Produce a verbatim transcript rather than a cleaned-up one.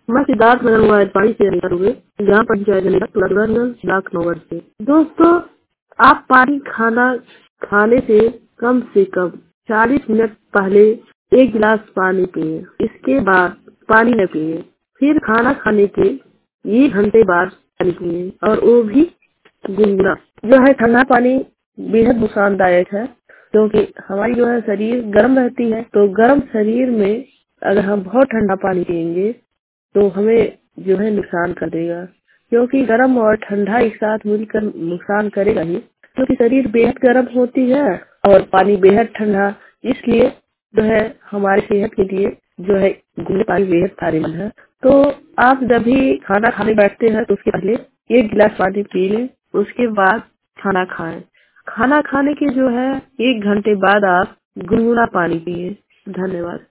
मैं सिद्धार्थ नगर मोबाइल पानी से निकल हुए ग्राम पंचायत लखनऊ से। दोस्तों, आप पानी खाना खाने से कम से कम चालीस मिनट पहले एक गिलास पानी पिए, इसके बाद पानी न पिए, फिर खाना खाने के एक घंटे बाद पानी पिए, और वो भी गुनगुना। जो है ठंडा पानी बेहद नुकसानदायक है, क्योंकि हमारी जो है शरीर गर्म रहती है, तो गर्म शरीर में अगर हम बहुत ठंडा पानी पिएंगे तो हमें जो है नुकसान कर देगा, क्योंकि गर्म और ठंडा एक साथ मिलकर नुकसान करेगा ही, क्योंकि शरीर बेहद गर्म होती है और पानी बेहद ठंडा, इसलिए जो है हमारी सेहत के लिए जो है गुनगुना पानी बेहद फायदेमंद है। तो आप जब भी खाना खाने बैठते हैं तो उसके पहले एक गिलास पानी पी लें, उसके बाद खाना खाएं। खाना खाने के जो है एक घंटे बाद आप गुनगुना पानी पिए। धन्यवाद।